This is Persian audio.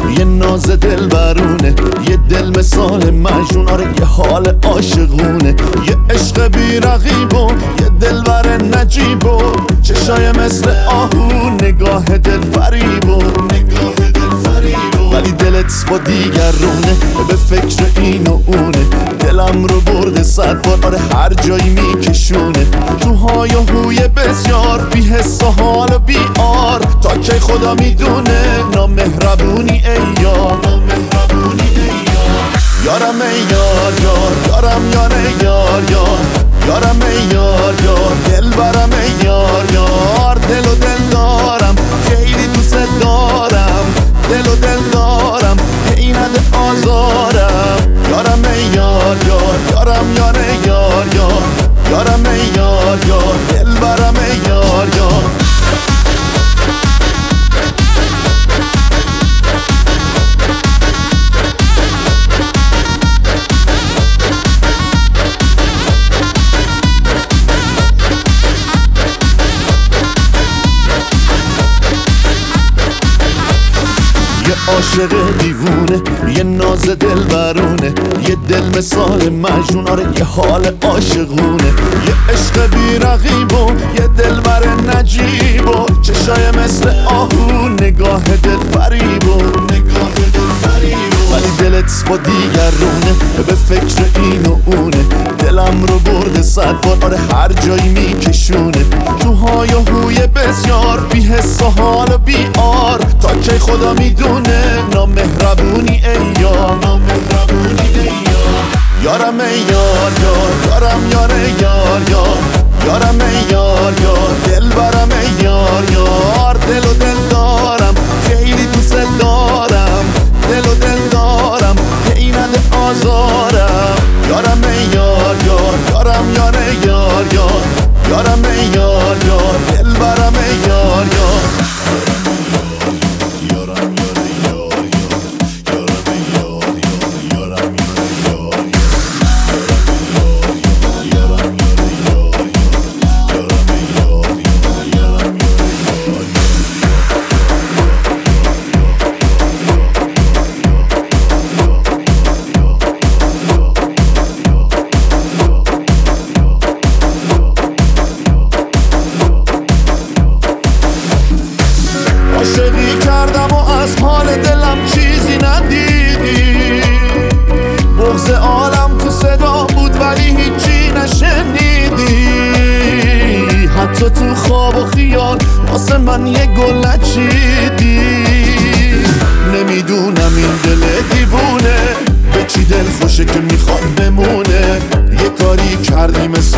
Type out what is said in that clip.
یه ناز دل برونه، یه دل مثال مجنون، آره یه حال عاشقونه، یه عشق بی رقیب و یه دلبر نجیب و چشای مثل آهو، نگاه دل فریب و ولی دلت با دیگرونه، به فکر این و اونه، دلم رو برده 100 بار، آره هر جایی میکشونه، تو های و هوی بسیار، بی حس و حال و بی آر، تا کی خدا میدونه، نامهربونی ای یار، یارم ای یار یار، یارم یاره یار یار، یارم ای یار یار، دل برم ای یار یار، دل و دل دارم، خیلی دوست دارم، دل و دل دارم، هی نده آزارم، یارم ای یار یار، یارم یاره یار یار، یارم ای یار یار، دل برم ای یار یار. یه عاشق دیوونه، یه ناز دل برونه، یه دل مثال مجنون، آره یه حال عاشقونه، یه عشق بی رقیب و یه دلبر نجیب و چشای مثل آهو، نگاه دل فریب و ولی دلت با دیگرونه، به فکر این و اونه، دلم رو برده 100 بار، آره هر جایی میکشونه، تو های و هوی بسیار، بی حس و حال و بی آر، تا کی خدا میدونه، نامهربونی ای یار، یارم ای یار یار، یارم یاره یار یار، یارم ای یار یار، دل برم ای یار یار، دل و دل دارم، خیلی دوست دارم، دل و دل دارم، هی نده آزارم، یارم ای یار یار، یارم یاره یار یار، یارم ای یار یار، دل برم ای یار یار. عاشقی کردم و از حال دلم چیزی ندیدی، بغض عالم تو صدا بود ولی هیچی نشنیدی، حتی تو خواب و خیال واسه من یه گل نچیدی، نمیدونم این دل دیوونه به چی دل خوشه که میخواد بمونه، یه کاری کردی مثل